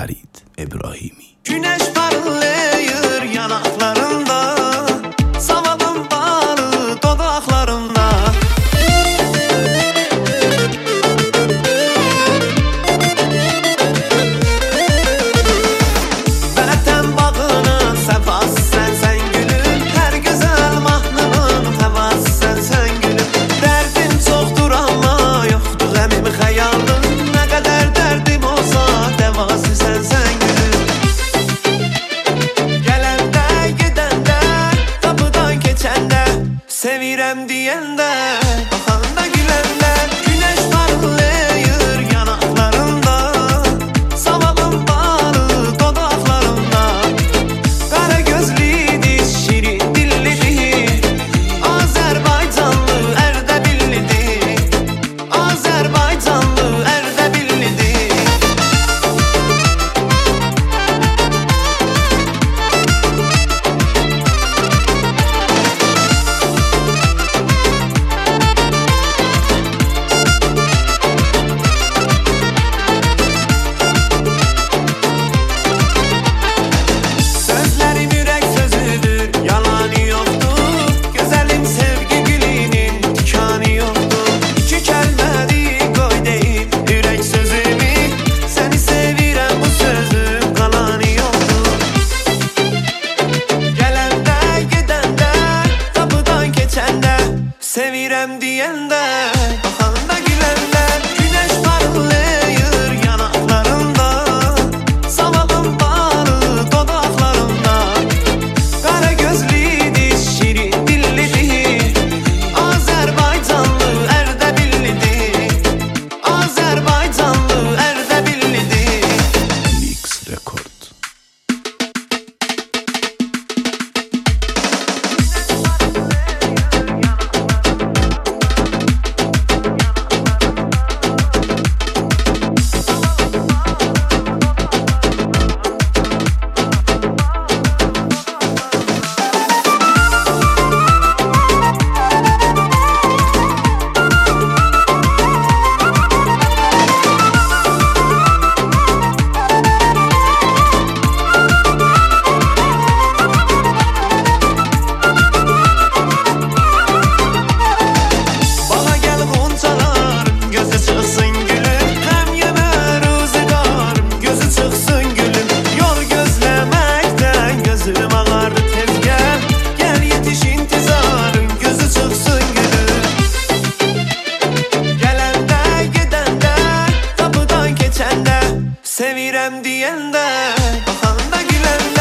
Fərid İbrahimi. Güneş parlayır yanaklarında, savalım balı dodaklarında. Vətən bağının səfası sen gülüm, her güzel mahnının həvası sen gülüm. Derdim çoxdur ama yoxdur əmim xəyalım, nə qədər dərdim olsa dəvası sen gülüm. Gələndə, gedəndə, qapıdan keçəndə, sevirəm deyəndə, baxanda güləndə. Güneş parlayır yanaklarında, savalım balı dodaklarında. Qara gözlidir, şirin dillidir, Azərbaycanlı Ərdəbillidir, Azərbaycanlı Ərdəbillidir. Sözlerim yürek sözüdür, yalanı yoktur. Güzelim sevgi gülünün tikanı yoktur. İki kəlmədir qoy deyim yürek sözümü, seni sevirəm bu sözün qalanı yoktur. Gələndə, gedəndə, qapıdan keçəndə, sevirəm deyəndə, baxanda güləndə. Güneş parlayır yanaklarında, savalım balı dodaklarında. Qara gözlidir, şirin dillidir, Azərbaycanlı Ərdəbillidir, Azərbaycanlı Ərdəbillidir. Mix Record. Bana gel ğuncalar, gözü çıxsın gülüm. Həm yemə ruzigarım, gözü çıxsın gülüm. Yol gözləməkdən gözüm ağardı tez gəl. Gəl yetiş intizarım, gözü çıxsın gülüm. Gələndə, gedəndə, qapıdan keçəndə, sevirəm deyəndə, baxanda güləndə.